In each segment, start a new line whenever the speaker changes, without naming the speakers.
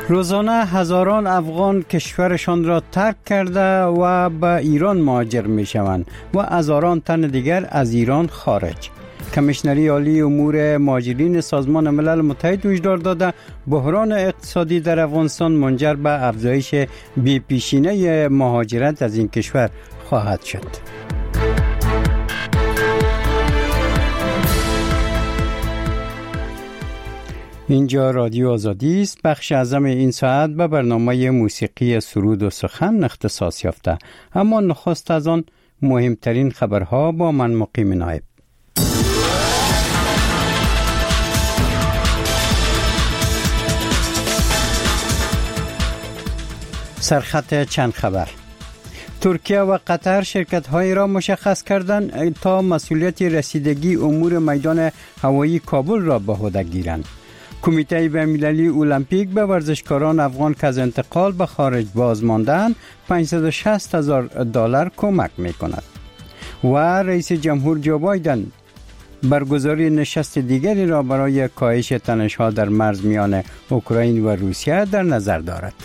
روزانه هزاران افغان کشورشان را ترک کرده و به ایران مهاجر می شوند و هزاران تن دیگر از ایران خارج. کمیشنری عالی امور مهاجرین سازمان ملل متحد هشدار داده بحران اقتصادی در افغانستان منجر به افزایش بی‌پیشینه مهاجرت از این کشور خواهد شد. اینجا رادیو آزادی است. بخش اعظم این ساعت به برنامه موسیقی سرود و سخن اختصاص یافته، اما نخست از آن مهمترین خبرها با من مقیم نایب. سرخط چند خبر. ترکیه و قطر شرکت‌هایی را مشخص کردند تا مسئولیت رسیدگی امور میدان هوایی کابل را به عهده گیرند. کمیته بین‌المللی المپیک به ورزشکاران افغان که از انتقال به خارج باز ماندند $560,000 کمک می‌کند. و رئیس جمهور جو بایدن برگزاری نشست دیگری را برای کاهش تنش‌ها در مرز میان اوکراین و روسیه در نظر دارد.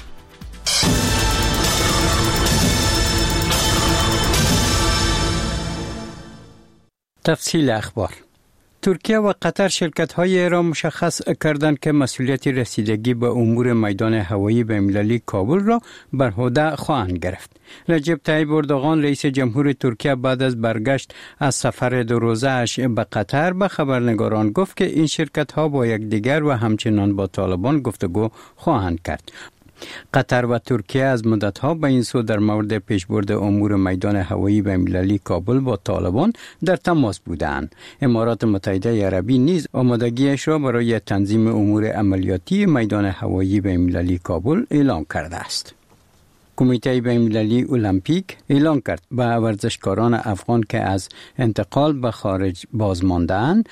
تفصیل اخبار. ترکیه و قطر شرکت‌هایی را مشخص کردند که مسئولیت رسیدگی به امور میدان هوایی بین‌المللی کابل را بر عهده خواهند گرفت. رجب طیب اردوغان رئیس جمهور ترکیه بعد از برگشت از سفر 2 روزه‌اش به قطر به خبرنگاران گفت که این شرکت‌ها با یکدیگر و همچنان با طالبان گفتگو خواهند کرد. قطر و ترکیه از مدت‌ها به این سو در مورد پیشبرد امور میدان هوایی بین‌المللی کابل با طالبان در تماس بودند. امارات متحده عربی نیز آمادگیش را برای تنظیم امور عملیاتی میدان هوایی بین‌المللی کابل اعلام کرده است. کمیته بین‌المللی المپیک اعلام کرد به ورزشکاران افغان که از انتقال به خارج باز مانده‌اند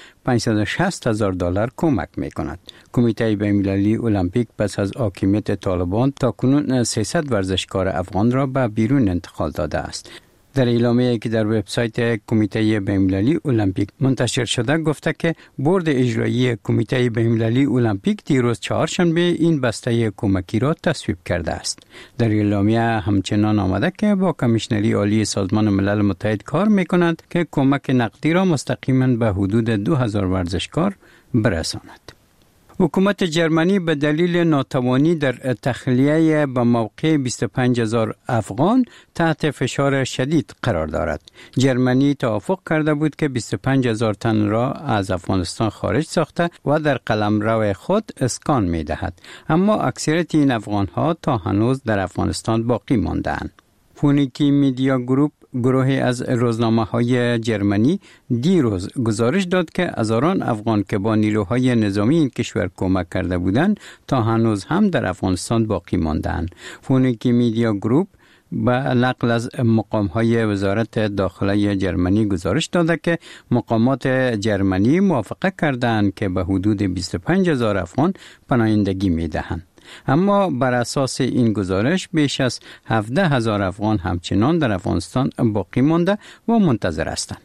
$560,000 کمک می‌کند. کمیته بین‌المللی المپیک پس از حاکمیت طالبان تاکنون 300 ورزشکار افغان را به بیرون انتقال داده است. در اعلامیه‌ای که در وبسایت کمیته بین‌المللی المپیک منتشر شده گفته که بورد اجرایی کمیته بین‌المللی المپیک دیروز چهارشنبه این بسته کمکی را تصویب کرده است. در اعلامیه همچنان آمده که با کمیشنری عالی سازمان ملل متحد کار می‌کنند که کمک نقدی را مستقیما به حدود 2000 ورزشکار برساند. حکومت جرمنی به دلیل ناتوانی در تخلیه به موقع 25,000 افغان تحت فشار شدید قرار دارد. جرمنی توافق کرده بود که 25,000 تن را از افغانستان خارج ساخته و در قلمرو خود اسکان می دهد. اما اکثریت این افغان ها تا هنوز در افغانستان باقی مانده‌اند. فونیکی میدیا گروپ، گروهی از روزنامه‌های جرمنی، دیروز گزارش داد که هزاران افغان که با نیروهای نظامی این کشور کمک کرده بودند تا هنوز هم در افغانستان باقی مانده‌اند. فونیکی میدیا گروپ به نقل از مقام‌های وزارت داخله جرمنی گزارش داده که مقامات جرمنی موافقت کردند که به حدود 25,000 افغان پناهندگی می‌دهند. اما بر اساس این گزارش بیش از 17,000 افغان همچنان در افغانستان باقی مانده و منتظر هستند.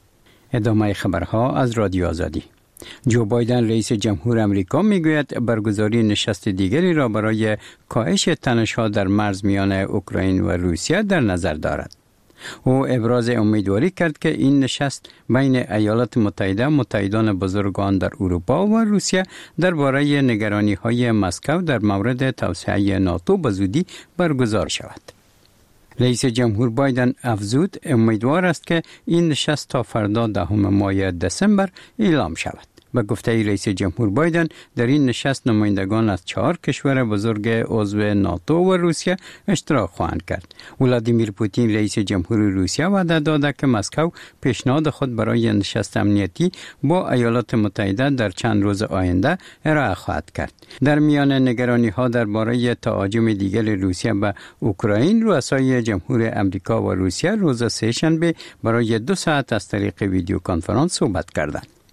ادامه خبرها از رادیو آزادی. جو بایدن رئیس جمهور امریکا میگوید برگزاری نشست دیگری را برای کاهش تنش‌ها در مرز میان اوکراین و روسیه در نظر دارد. او ابراز امیدواری کرد که این نشست بین ایالات متحده، متحدان بزرگ آن در اروپا و روسیه درباره نگرانی‌های مسکو در مورد توسعه ناتو به زودی برگزار شود. رئیس جمهور بایدن افزود امیدوار است که این نشست تا فردا 10 ماه دسامبر اعلام شود. به گفته رئیس جمهور بایدن در این نشست نمایندگان از 4 کشور بزرگ عضو ناتو و روسیه اشتراک خواهند کرد. ولادیمیر پوتین رئیس جمهور روسیه وعده داده که مسکو پیشنهاد خود برای نشست امنیتی با ایالات متحده در چند روز آینده ارائه خواهد کرد. در میان نگرانی‌ها درباره تهاجم دیگر روسیه به اوکراین، رؤسای جمهور امریکا و روسیه روز سه‌شنبه برای 2 ساعت از طریق ویدیو کنفرانس صحبت کردند.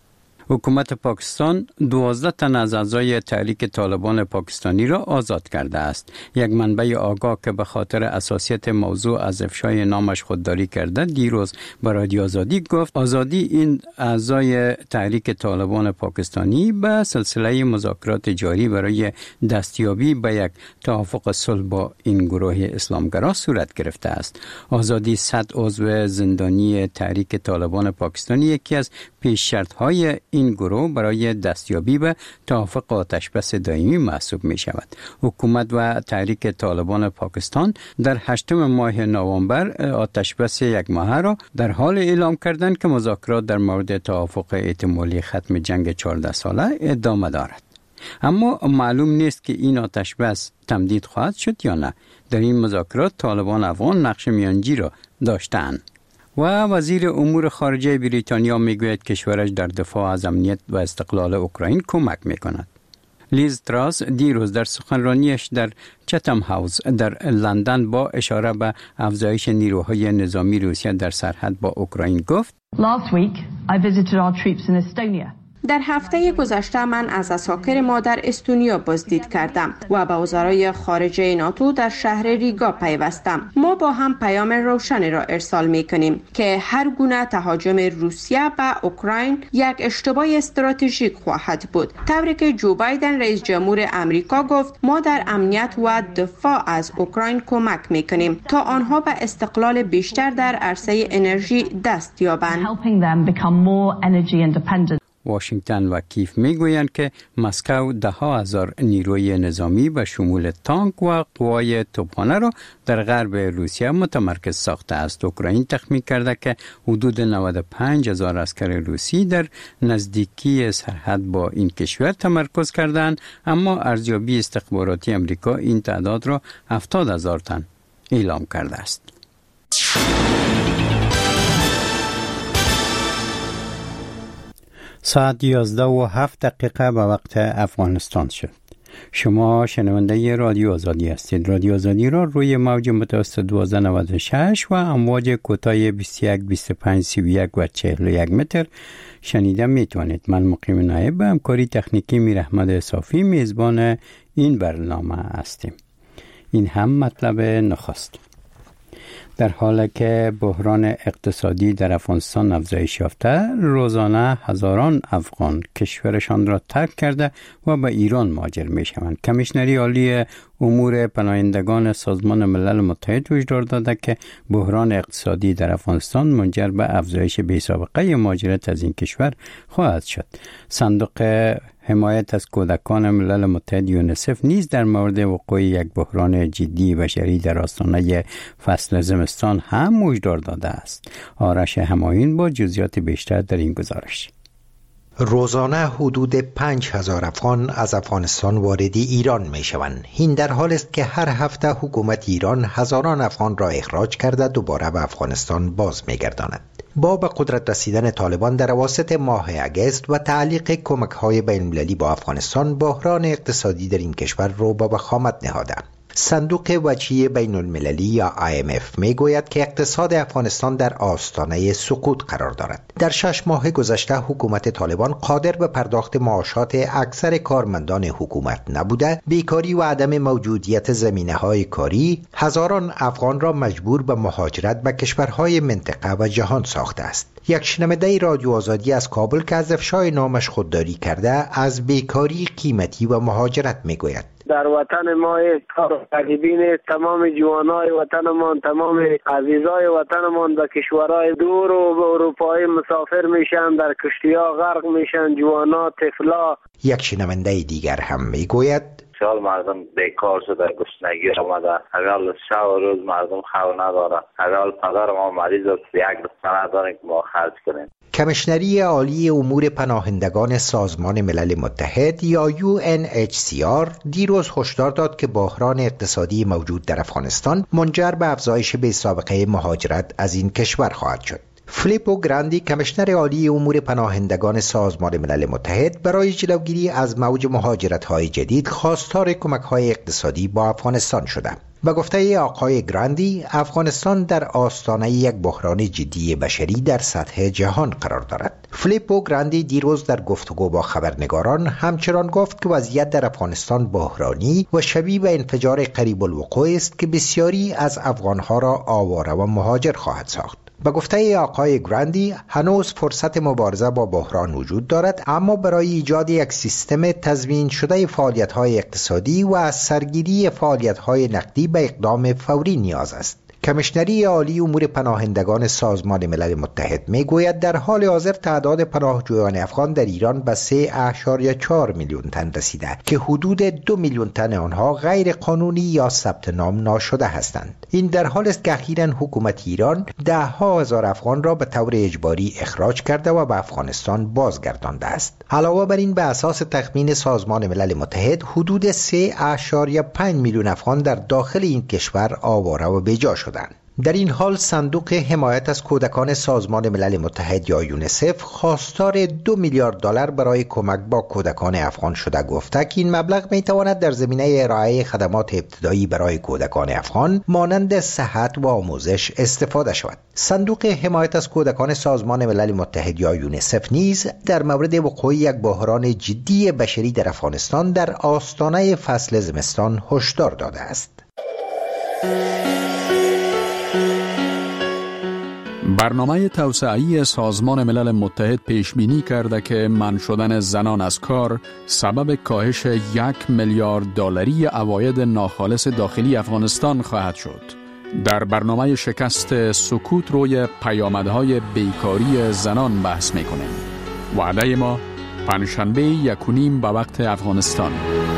حکومت پاکستان 12 تن از اعضای تحریک طالبان پاکستانی را آزاد کرده است. یک منبع آگاه که به خاطر حساسیت موضوع از افشای نامش خودداری کرده دیروز به رادیو آزادی گفت آزادی این اعضای تحریک طالبان پاکستانی به سلسله مذاکرات جاری برای دستیابی به یک توافق صلح با این گروه اسلامگرا صورت گرفته است. آزادی 100 عضو زندانی تحریک طالبان پاکستانی یکی از پیش شرط‌های این گروه برای دستیابی به توافق آتشبس دائمی محسوب می شود. حکومت و تحریک طالبان پاکستان در 8 ماه نوامبر آتشبس یک ماهه را در حال اعلام کردند که مذاکرات در مورد توافق احتمالی ختم جنگ 14 ساله ادامه دارد. اما معلوم نیست که این آتشبس تمدید خواهد شد یا نه. در این مذاکرات طالبان افغان نقش میانجی را داشتند. و وزیر امور خارجه بریتانیا میگوید کشورش در دفاع از امنیت و استقلال اوکراین کمک میکند. لیز تراس دیروز در سخنرانیش در چتم هاوس در لندن با اشاره به افزایش نیروهای نظامی روسیه در سرحد با اوکراین گفت:
Last week I visited our troops in Estonia.
در هفته گذشته من از اساکر ما در استونیا بازدید کردم و به وزرای خارجه ناتو در شهر ریگا پیوستم. ما با هم پیام روشنی را ارسال می کنیم که هر گونه تهاجم روسیه به اوکراین یک اشتباه استراتژیک خواهد بود. طوری که جو بایدن رئیس جمهور امریکا گفت ما در امنیت و دفاع از اوکراین کمک می کنیم تا آنها به استقلال بیشتر در عرصه انرژی دست یابند.
واشنگتن و کیف میگویند که مسکو 10,000 نیروی نظامی به شمول تانک و قوای توپخانه را در غرب روسیه متمرکز ساخته است. اوکراین تخمین کرده که حدود 95,000 عسکر روسی در نزدیکی سرحد با این کشور تمرکز کردند، اما ارزیابی استخباراتی امریکا این تعداد را 70,000 تن اعلام کرده است. ساعت 11:07 به وقت افغانستان شد. شما شنونده رادیو آزادی هستید. رادیو آزادی را روی موج متوسط 1296 و امواج کوتاه 21 25 31 و 41 متر شنیده میتوانید. من مقیم نایب به همکاری تکنیکی میر احمد صافی میزبان این برنامه هستیم. این هم مطلب نخست. در حالی که بحران اقتصادی در افغانستان افزایش یافته، روزانه هزاران افغان کشورشان را ترک کرده و به ایران مهاجر می‌شوند. کمیشنری عالی امور پناهندگان سازمان ملل متحد هشدار داده که بحران اقتصادی در افغانستان منجر به افزایش بی‌سابقه مهاجرت از این کشور خواهد شد. صندوق حمایت از کودکان ملل متحد یونیسف نیز در مورد وقوع یک بحران جدی بشری در آستانه فصل زمستان هم هشدار داده است. آرش همایون با جزئیات بیشتر در این گزارش.
روزانه حدود 5,000 افغان از افغانستان وارد ایران می شوند. این در حال است که هر هفته حکومت ایران هزاران افغان را اخراج کرده دوباره به افغانستان باز می گرداند. با به قدرت رسیدن طالبان در اواسط ماه اگست و تعلیق کمک‌های بین‌المللی با افغانستان، بحران اقتصادی در این کشور رو به وخامت نهاده. صندوق وجهی بین المللی یا IMF میگوید که اقتصاد افغانستان در آستانه سقوط قرار دارد. در 6 ماه گذشته حکومت طالبان قادر به پرداخت معاشات اکثر کارمندان حکومت نبوده، بیکاری و عدم موجودیت زمینه‌های کاری هزاران افغان را مجبور به مهاجرت به کشورهای منطقه و جهان ساخته است. یک شنونده رادیو آزادی از کابل که از افشای نامش خودداری کرده از بیکاری قیمتی و مهاجرت میگوید.
در وطن ما کار غریبین تمام جوانای وطنمان، تمام عزیزای وطنمان به کشورهای دور و به اروپای مسافر میشن، در کشتی‌ها غرق میشن، جوانا، طفلا.
یک شنونده دیگر هم میگوید
سال مردم بیکار شده، گشنگی آمده، اگر شب و روز مردم خو نداره، اگر پدر ما مریض است یک دسته نداریم که ما خرج کنیم.
کمیشنری عالی امور پناهندگان سازمان ملل متحد یا UNHCR دیروز هشدار داد که بحران اقتصادی موجود در افغانستان منجر به افزایش بی‌سابقه مهاجرت از این کشور خواهد شد. فلیپو گراندی کمیشنر عالی امور پناهندگان سازمان ملل متحد برای جلوگیری از موج مهاجرت‌های جدید خواستار کمک‌های اقتصادی با افغانستان شده. به گفته آقای گراندی، افغانستان در آستانه یک بحران جدی بشری در سطح جهان قرار دارد. فیلیپو گراندی دیروز در گفتگو با خبرنگاران همچنان گفت که وضعیت در افغانستان بحرانی و شبیه به انفجار قریب الوقوع است که بسیاری از افغانها را آواره و مهاجر خواهد ساخت. به گفته آقای گراندی، هنوز فرصت مبارزه با بحران وجود دارد، اما برای ایجاد یک سیستم تضمین شده فعالیت‌های اقتصادی و از سرگیری فعالیت‌های نقدی به اقدام فوری نیاز است. کمیشنری عالی امور پناهندگان سازمان ملل متحد میگوید در حال حاضر تعداد پناهجویان افغان در ایران به 3.4 میلیون تن رسیده که حدود 2 میلیون تن آنها غیر قانونی یا ثبت نام ناشده هستند. این در حالی است که اخیراً حکومت ایران ده‌ها هزار افغان را به طور اجباری اخراج کرده و به افغانستان بازگردانده است. علاوه بر این، به اساس تخمین سازمان ملل متحد حدود 3.5 میلیون افغان در داخل این کشور آواره و بیجا شدند. در این حال صندوق حمایت از کودکان سازمان ملل متحد یا یونیسف خواستار 2 میلیارد دلار برای کمک با کودکان افغان شده گفته که این مبلغ میتواند در زمینه ارائه خدمات ابتدایی برای کودکان افغان مانند صحت و آموزش استفاده شود. صندوق حمایت از کودکان سازمان ملل متحد یا یونیسف نیز در مورد وقوع یک بحران جدی بشری در افغانستان در آستانه فصل زمستان هشدار داده است.
برنامه توسعه‌ای سازمان ملل متحد پیش بینی کرده که منع شدن زنان از کار سبب کاهش 1 میلیارد دلاری عواید ناخالص داخلی افغانستان خواهد شد. در برنامه شکست سکوت روی پیامدهای بیکاری زنان بحث می‌کنیم. وعده ما پنجشنبه 1:30 به وقت افغانستان.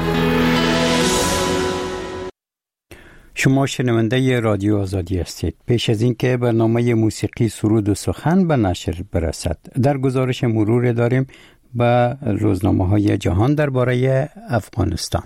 شما شنونده رادیو آزادی هستید. پیش از اینکه برنامه موسیقی سرود و سخن به نشر برسد، در گزارش مرور داریم به روزنامه‌های جهان درباره افغانستان.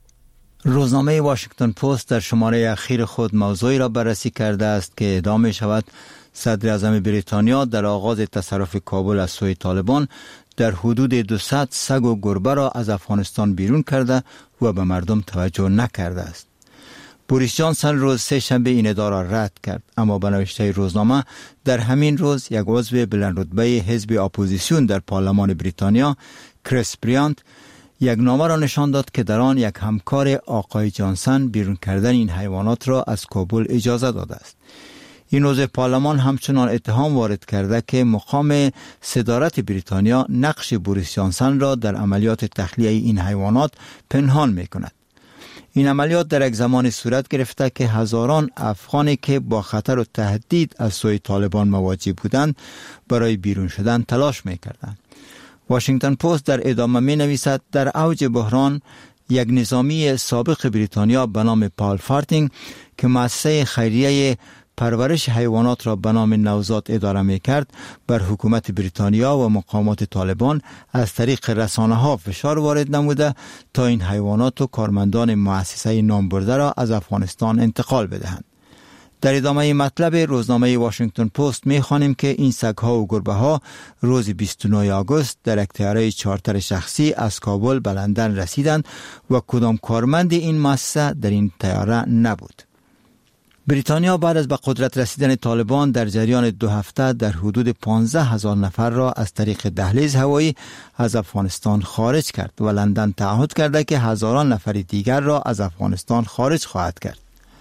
روزنامه واشنگتن پست در شماره اخیر خود موضوعی را بررسی کرده است که ادعا می شود صدر اعظم بریتانیا در آغاز تصرف کابل از سوی طالبان در حدود 200 سگ و گربه را از افغانستان بیرون کرده و به مردم توجه نکرده است. بوریس جانسن روز سه‌شنبه این ادعا را رد کرد، اما به نوشته روزنامه در همین روز یک عضو بلندرتبه حزب اپوزیسیون در پارلمان بریتانیا، کریس بریانت، یک نامه را نشان داد که در آن یک همکار آقای جانسن بیرون کردن این حیوانات را از کابل اجازه داده است. این عضو پارلمان همچنان اتهام وارد کرده که مقام صدارت بریتانیا نقش بوریس جانسن را در عملیات تخلیه این حیوانات پنهان می کند. این عملیات در یک زمان صورت گرفته که هزاران افغانی که با خطر و تهدید از سوی طالبان مواجه بودند برای بیرون شدن تلاش می‌کردند. واشنگتن پست در ادامه می‌نویسد در اوج بحران یک نظامی سابق بریتانیا به نام پال فارتینگ که مؤسسه خیریه پرورش حیوانات را به نام نوزاد اداره می‌کرد، بر حکومت بریتانیا و مقامات طالبان از طریق رسانه‌ها فشار وارد نموده تا این حیوانات و کارمندان مؤسسه نامبرده را از افغانستان انتقال بدهند. در ادامه مطلب روزنامه واشنگتن پست می‌خوانیم که این سگ‌ها و گربه‌ها روز 29 آگوست در یک طیاره چارتر شخصی از کابل به لندن رسیدند و کدام کارمند این مؤسسه در این طیاره نبود. بریتانیا بعد از به قدرت رسیدن طالبان در جریان 2 هفته در حدود 15,000 نفر را از طریق دهلیز هوایی از افغانستان خارج کرد و لندن تعهد کرده که هزاران نفر دیگر را از افغانستان خارج خواهد کرد.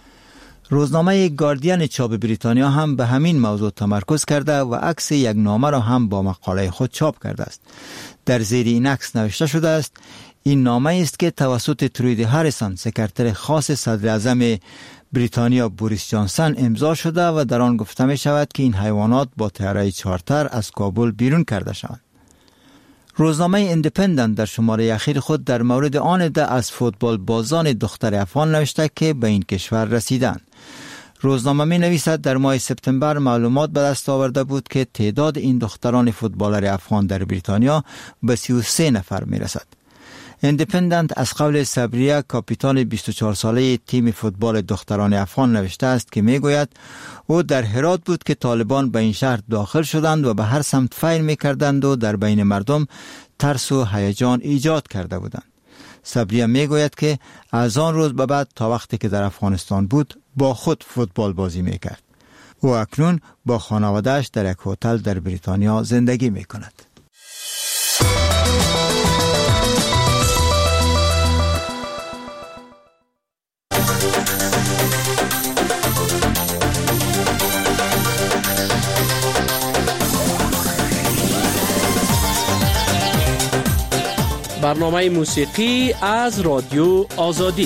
روزنامه گاردین چاپ بریتانیا هم به همین موضوع تمرکز کرده و عکس یک نامه را هم با مقاله خود چاپ کرده است. در زیر این عکس نوشته شده است: این نامه است که توسط تروید هریسون، سکرتر خاص صدر اعظم بریتانیا بوریس جانسن امضا شده و در آن گفته می شود که این حیوانات با طیاره چارتر از کابل بیرون کرده شوند. روزنامه ایندیپندنت در شماره اخیر خود در مورد آن عده از فوتبال بازان دختر افغان نوشته که به این کشور رسیدند. روزنامه می نویسد در ماه سپتامبر معلومات به دست آورده بود که تعداد این دختران فوتبالر افغان در بریتانیا به 33 نفر می رسد. ایندیپندنت از قول صبریه، کاپیتان 24 ساله تیم فوتبال دختران افغان نوشته است که میگوید او در هرات بود که طالبان به این شهر داخل شدند و به هر سمت فیر میکردند و در بین مردم ترس و هیجان ایجاد کرده بودند. صبریه میگوید که از آن روز به بعد تا وقتی که در افغانستان بود با خود فوتبال بازی میکرد. او اکنون با خانواده‌اش در یک هتل در بریتانیا زندگی میکند.
برنامه موسیقی از رادیو آزادی.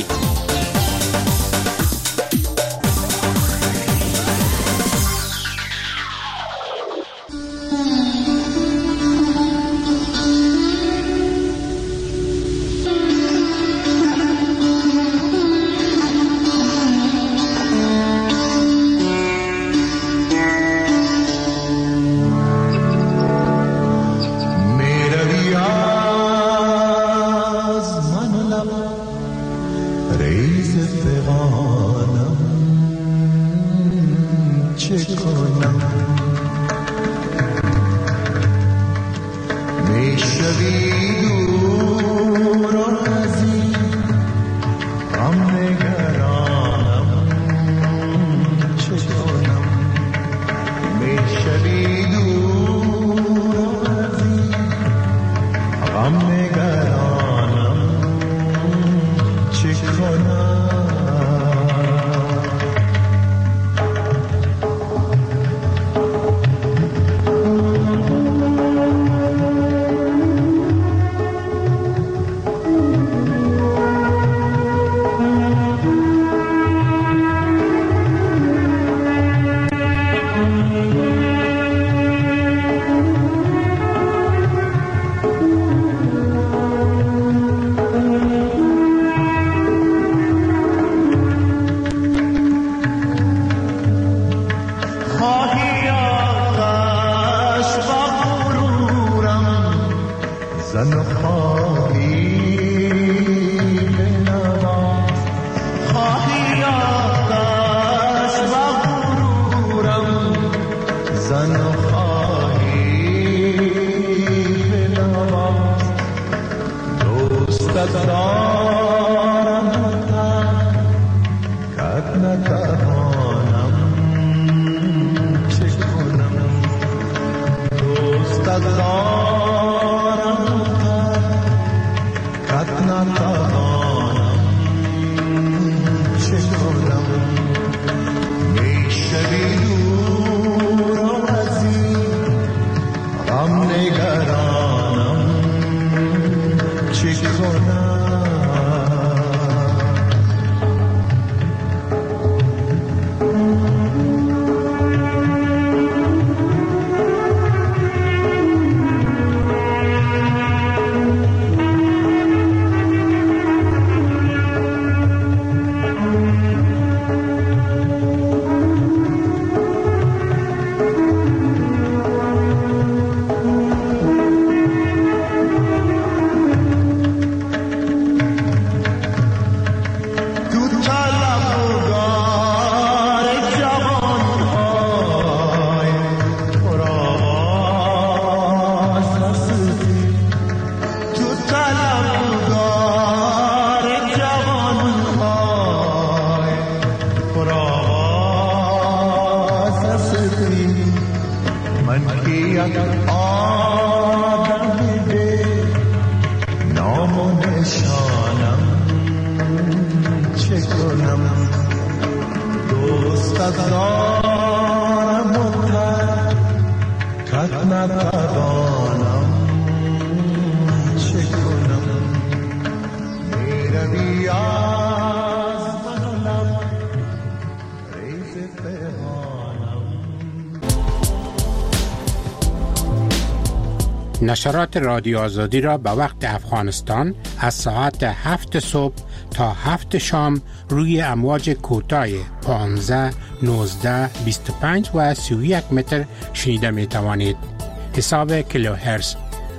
نشرات رادیو آزادی را به وقت افغانستان از ساعت 7 صبح تا 7 شام روی امواج کوتاه 15, 19, 25 و 31 متر شنیده می توانید. حساب کیلوهرتز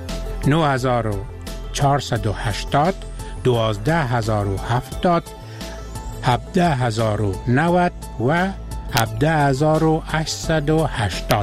9480, 12070, 17090 و 17880.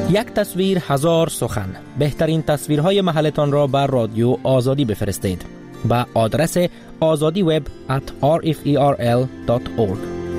یک تصویر هزار سخن. بهترین تصویرهای محلتان را بر رادیو آزادی بفرستید به آدرس azadiweb@rferl.org.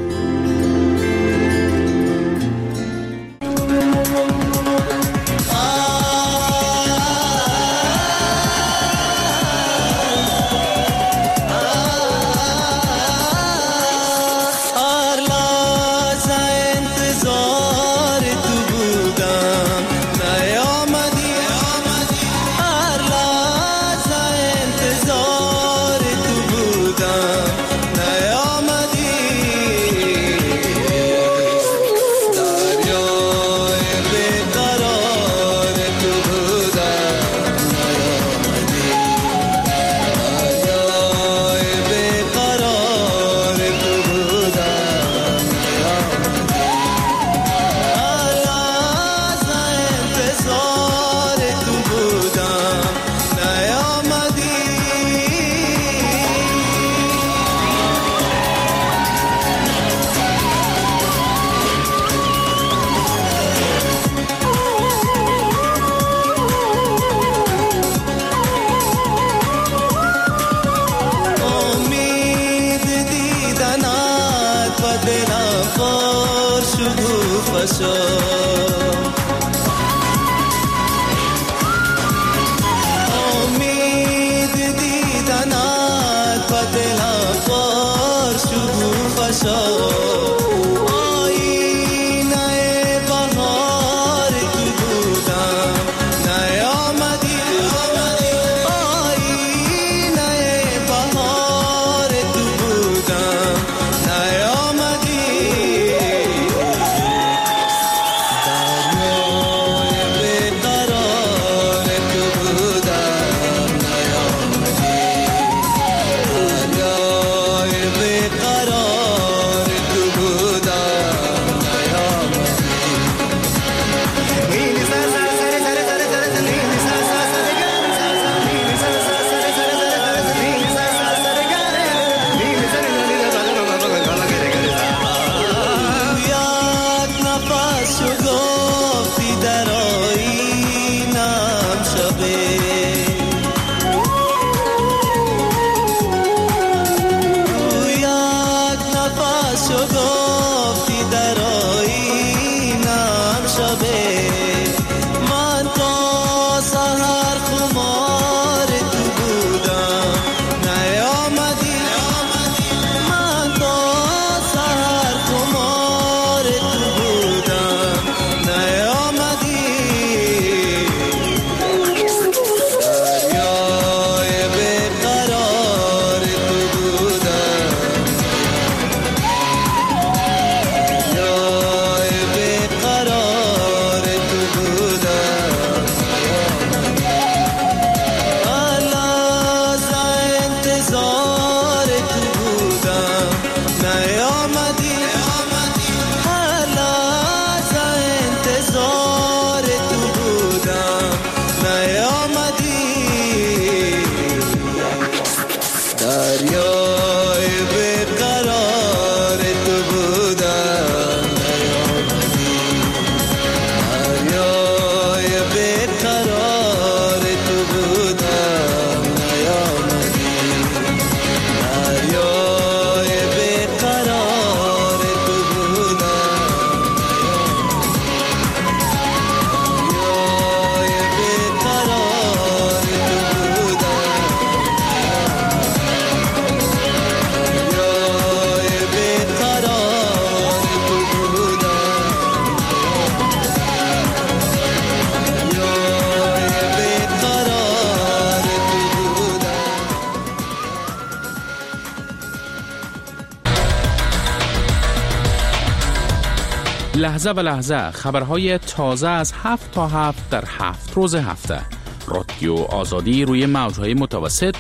لحظه به لحظه خبرهای تازه از 7 تا 7 در 7 روز هفته. رادیو آزادی روی موجهای متوسط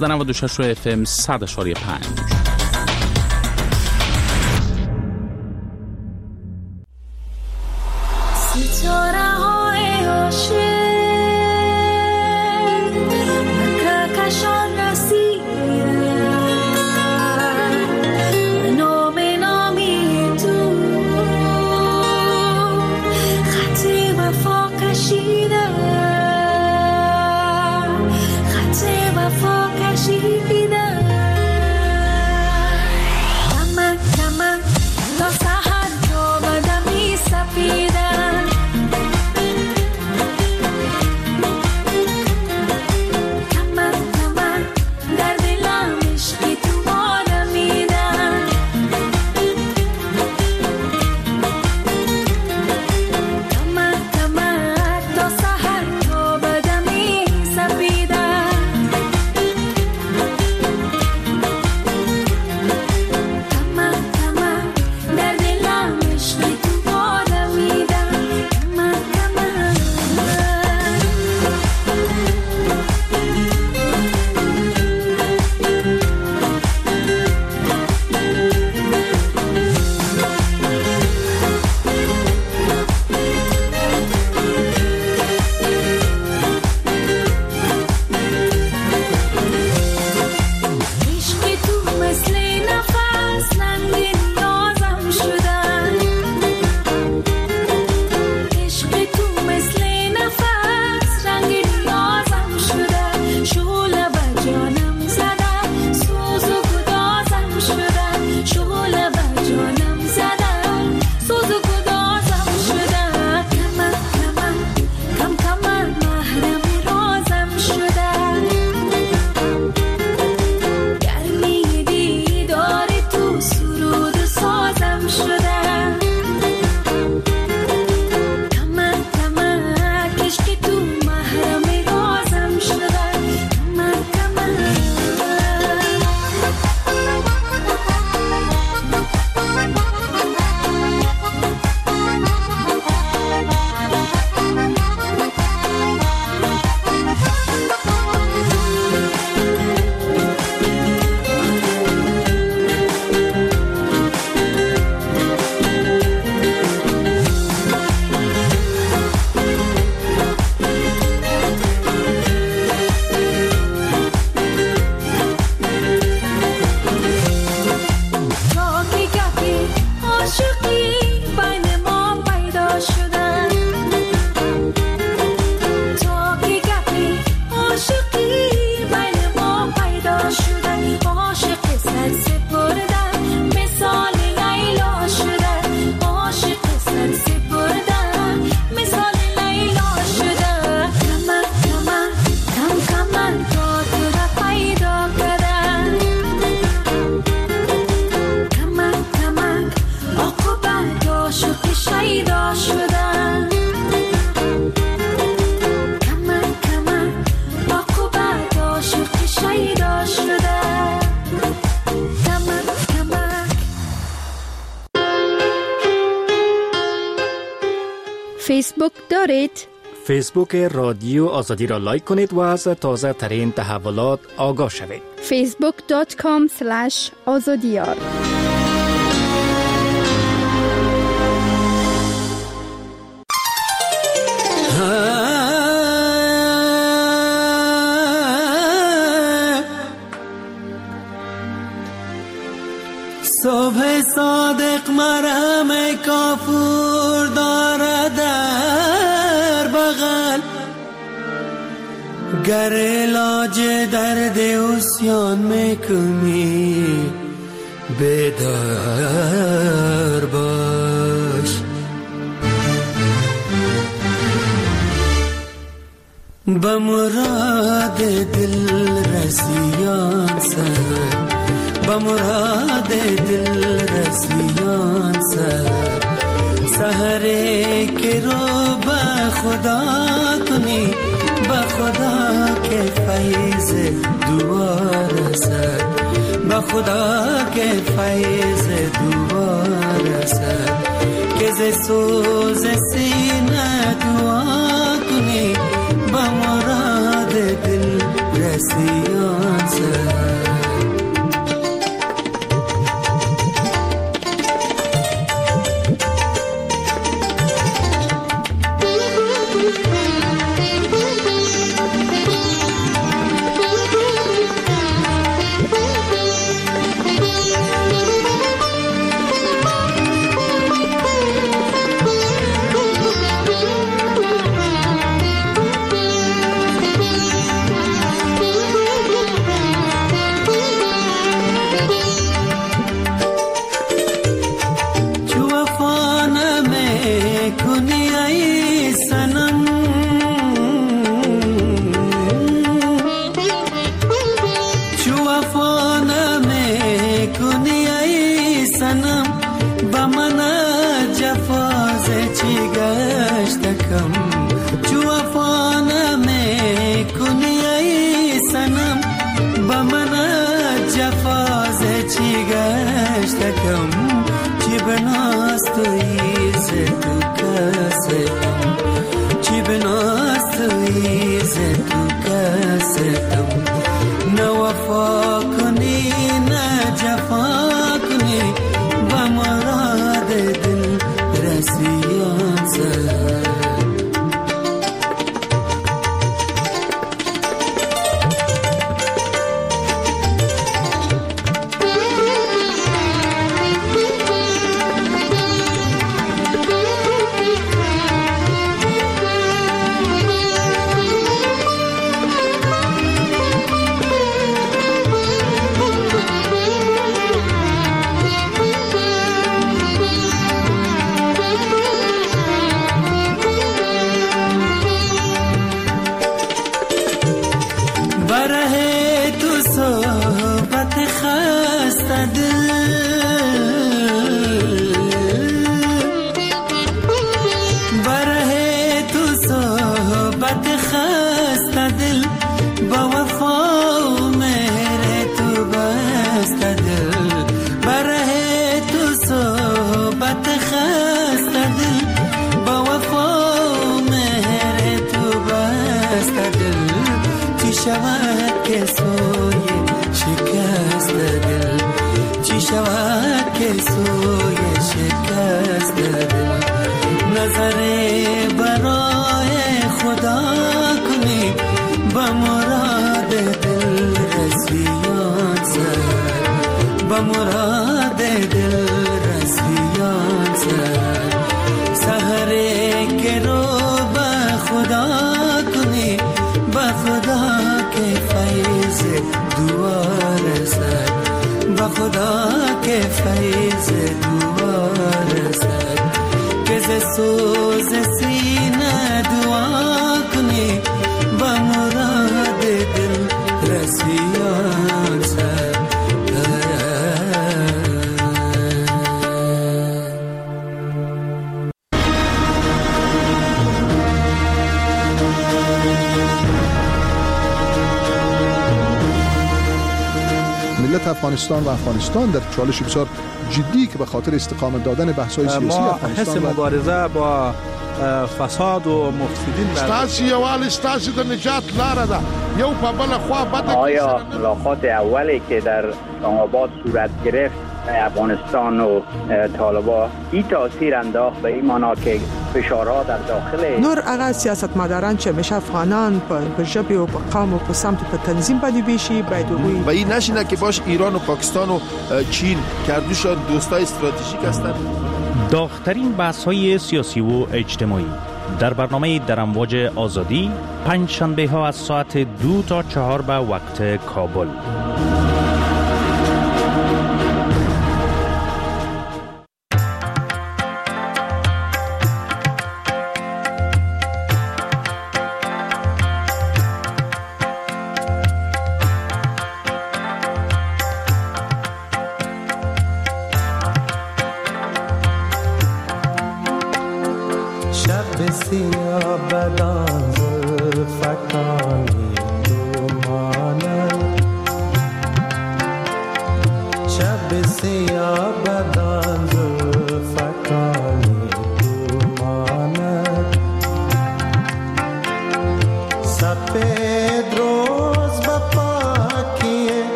1296 FM 100.8.
فیسبوک دارید؟
فیسبوک رادیو آزادی را لایک کنید و از تازه ترین تحولات آگاه شوید.
facebook.com/azadiyar
صبح صادق مرهم کافور دارد در بغل، گر علاج درد عصیان میکنی بیدار باش. به مراد دل رسیان سر، به مراد دل رسیان سر، سحری که رو به خدا کنی، به خدا که فیض دوار سر، به خدا که فیض دوار سر، که ز سوز سینه دعا کنی، به مراد دل رسیان سر. مراد دل رسیان ز دعا رسد که ز سوز سینه دعا کنی با مراد دل رسیان سد.
ملت افغانستان و افغانستان در چالش بسیار جدی که به خاطر استقامت دادن بحث‌های سیاسی افغانستان
ما حس مبارزه با فساد و مفسدین
ستاسو یوال ستاسو د نجات لاره ده یو په بل خوا بده.
آیا ملاقات اولی که در آباد صورت گرفت افغانستان و طالبان این تاثیر انداخت به این معنا که فشارها در داخل
نور هغه سیاستمداران چې همیشه افغانان په ژبه او په قوم او په سمت په تنظیم باندې بیشي باید وي
و این نشینه که باش ایران و پاکستان و چین کردوشان دوستای استراتژیک هستند.
داغ‌ترین بحث‌های سیاسی و اجتماعی در برنامه در امواج آزادی پنج شنبه ها از ساعت 2 تا 4 به وقت کابل.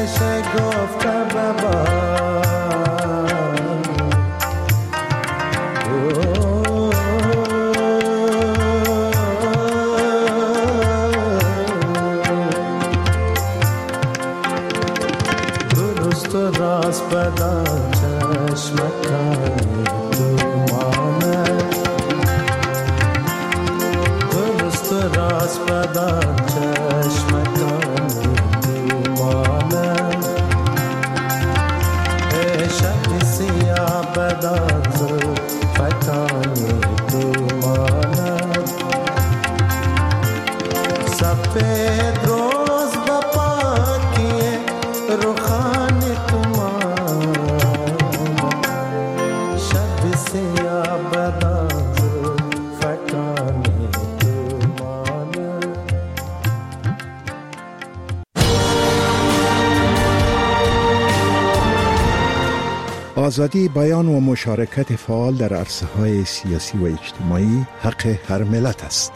شگفته ببار درست و راست بدان چشمکانی تو مانه درست و راست بدان چشمکانی تو مانه شب سیاه بدان زلفتانی تو مانه سفید روز بپاکی روخان تو مانه شب سیاه بدان زلفتانی تو مانه.
آزادی بیان و مشارکت فعال در عرصه‌های سیاسی و اجتماعی حق هر ملت است.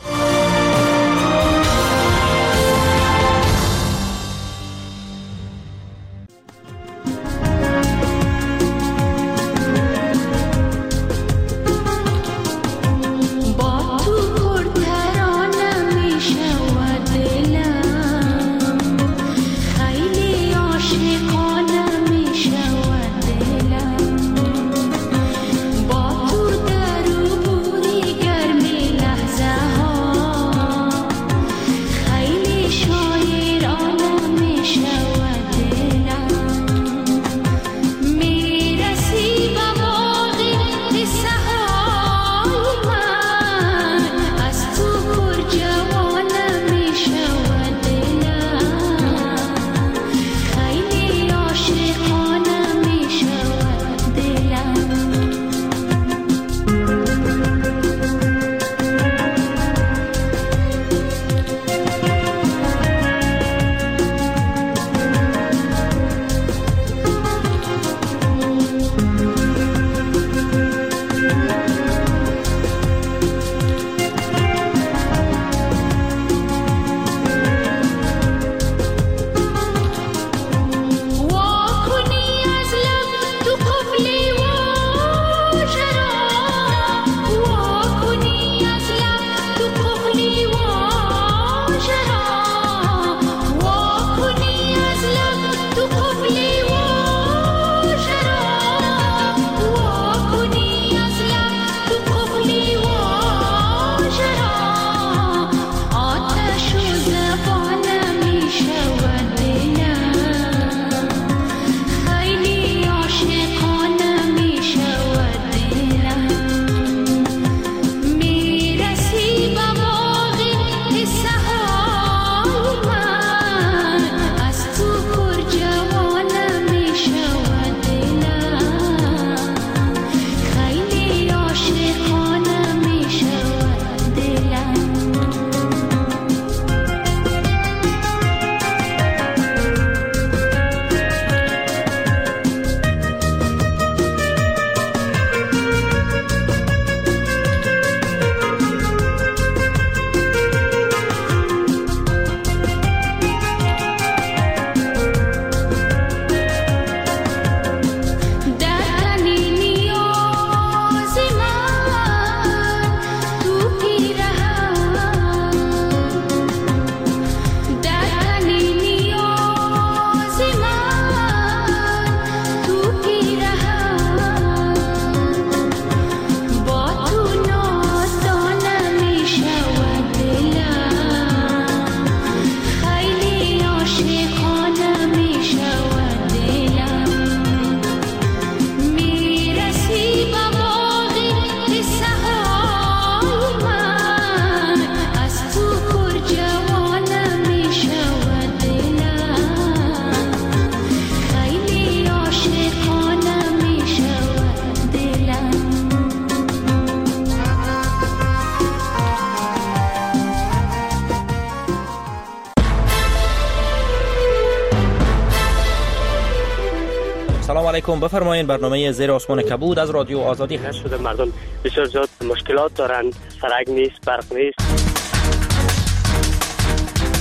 سلام علیکم، بفرمایید. برنامه زیر آسمان کبود از رادیو آزادی هست.
شده مردم بسیار زیاد مشکلات دارند، سرک نیست، برق نیست.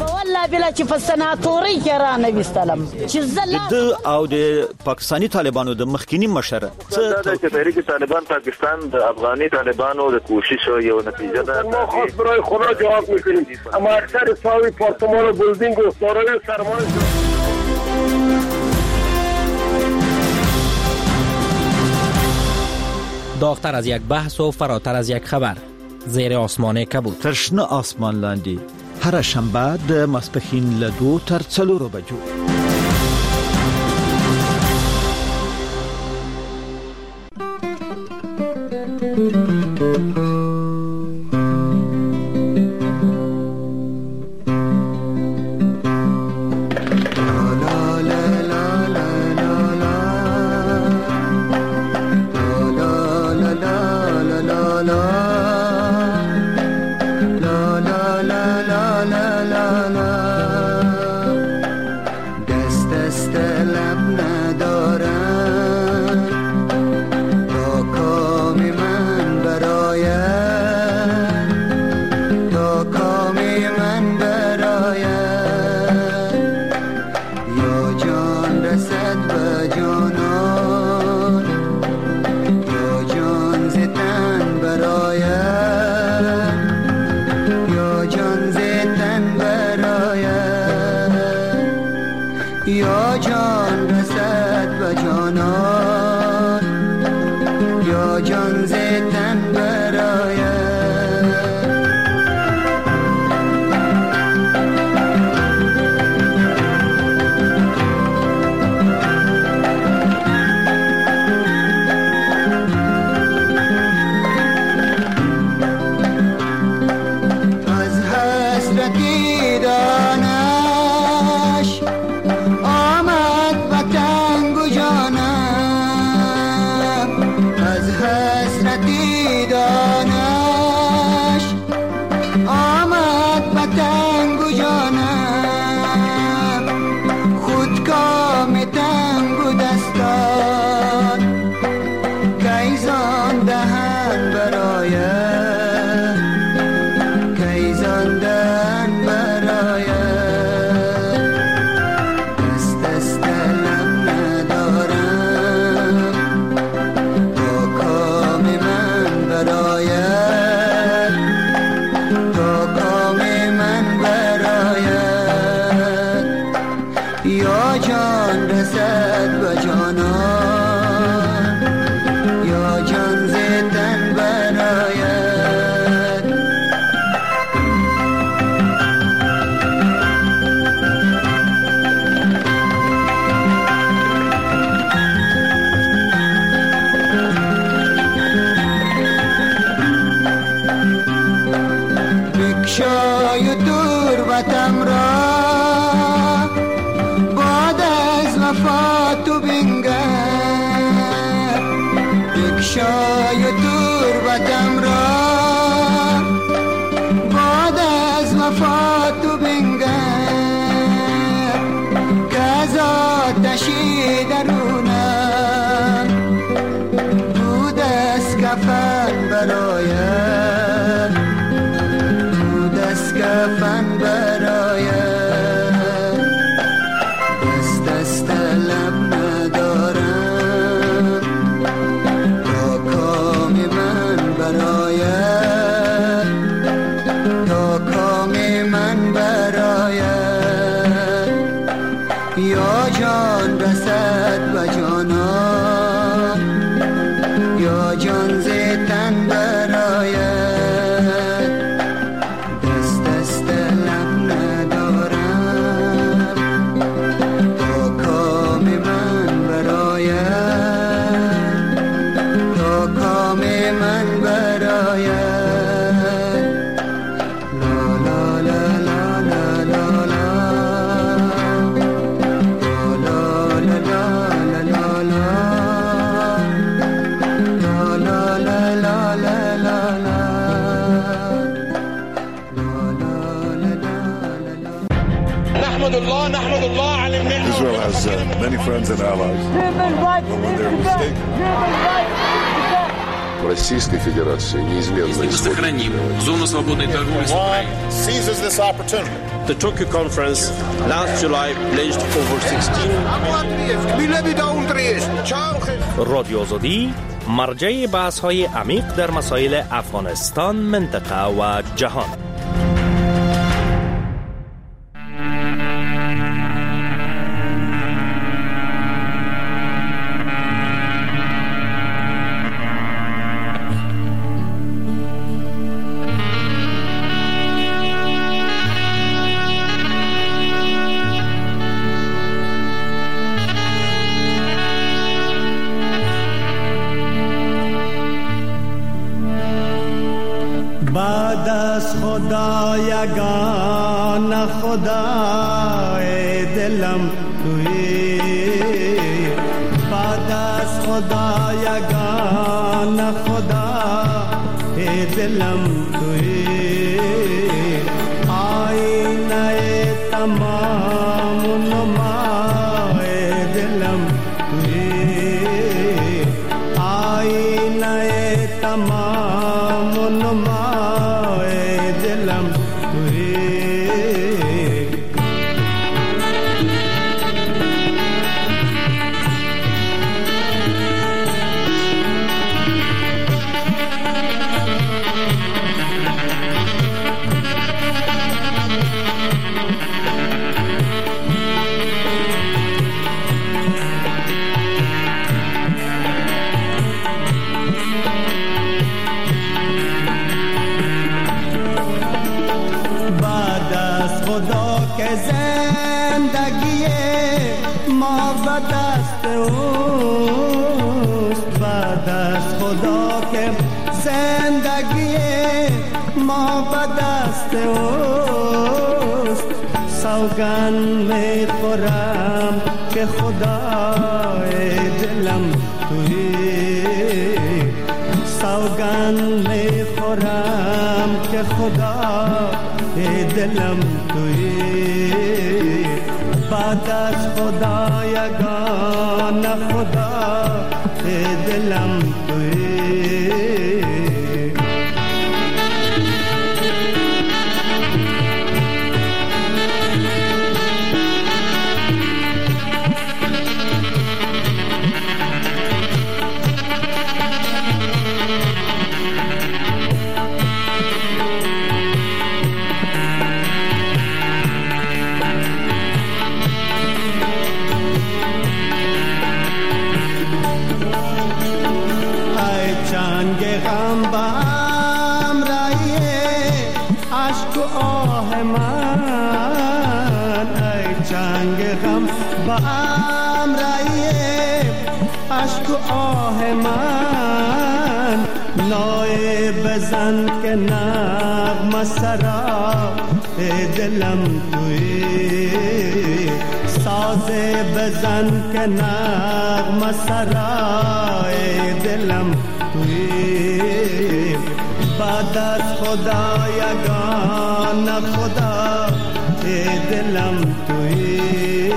والله بلا چې په سناتوري کې را نویستلم چې
د او د پاکستاني طالبانو د مخکینی مشر
څه چې تحریک طالبان پاکستان د افغاني طالبانو د کوشش یو نتیجه ده.
ما خاص برای خدا جواب میکنیم اما اکثر ساوی پارتمان و بلدینگ و سارای سرمان
داغتر از یک بحث و فراتر از یک خبر. زیر آسمان کبود.
ترشنه آسمان لاندی. هر شنبه د ماسپښین له 2 تر 4 بجو.
Israel has many friends and allies. But when they're mistaken...
Российской Федерации неизменно
сохраним зону свободной торговли с Украиной.
Seizes this opportunity
The Tokyo Conference last July pledged over 16
رادیو آزادی مرجع بحث‌های عمیق در مسائل افغانستان، منطقه و جهان.
بعد از خدا یگان خدای دلم تویی، بعد از خدا یگان خدای دلم تویی، آینه تمام نمای دلم تویی، آینه تمام نمای دلم تویی. زندگی ما به دست اوست، بعد از خدا که زندگی ما به دست اوست، سوگن می خورم که خدای دلم تویی، سوگن می خورم که خدای دلم تویی، بعد از خدا یگان خدای دلم تویی. غم بام رایه عشق و آه من، ای چنگ غم بام رایه عشق و آه من، نای بزن که نغمه سرا دلم تویی، ساز بزن که نغمه سرا دلم تویی، بعد از خدا یگان خدا دلم تویی.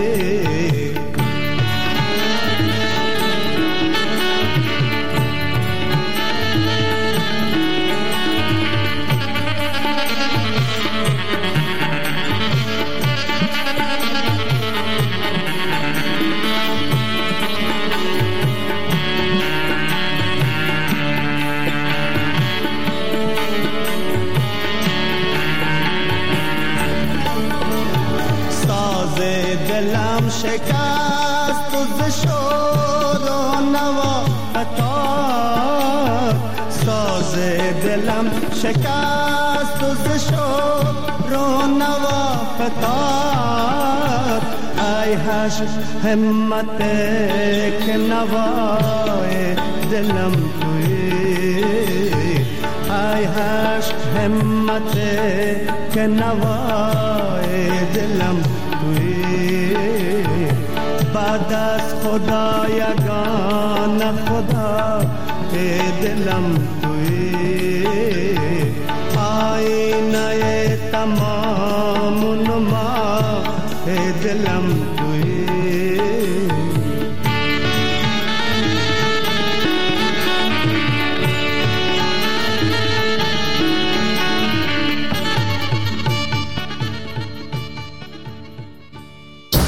دلم شکست و ز شور و نوا فتاد، ساز دلم شکست و ز شور و نوا فتاد، ای هش همت که نوای دلم تویی، ای هش همت که نوای دلم تویی، بعد از خدا یگان خدا دلم تویی، آینه تمام نما دلم تویی.